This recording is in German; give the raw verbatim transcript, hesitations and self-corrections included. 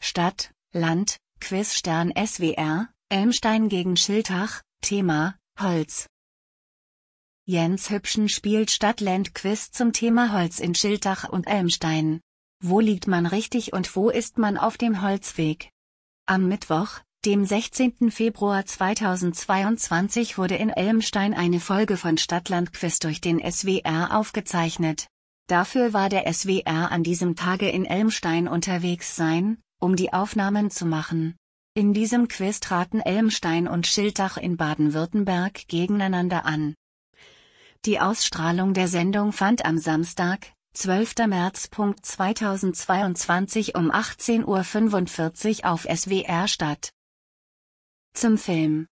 Stadt, Land, Quizstern S W R, Elmstein gegen Schiltach, Thema, Holz. Jens Hübschen spielt Stadt-Land-Quiz zum Thema Holz in Schiltach und Elmstein. Wo liegt man richtig und wo ist man auf dem Holzweg? Am Mittwoch, dem sechzehnten Februar zweitausendzweiundzwanzig, wurde in Elmstein eine Folge von Stadt-Land-Quiz durch den S W R aufgezeichnet. Dafür war der S W R an diesem Tage in Elmstein unterwegs sein, um die Aufnahmen zu machen. In diesem Quiz traten Elmstein und Schiltach in Baden-Württemberg gegeneinander an. Die Ausstrahlung der Sendung fand am Samstag, zwölften März zweitausendzweiundzwanzig um achtzehn Uhr fünfundvierzig auf S W R statt. Zum Film.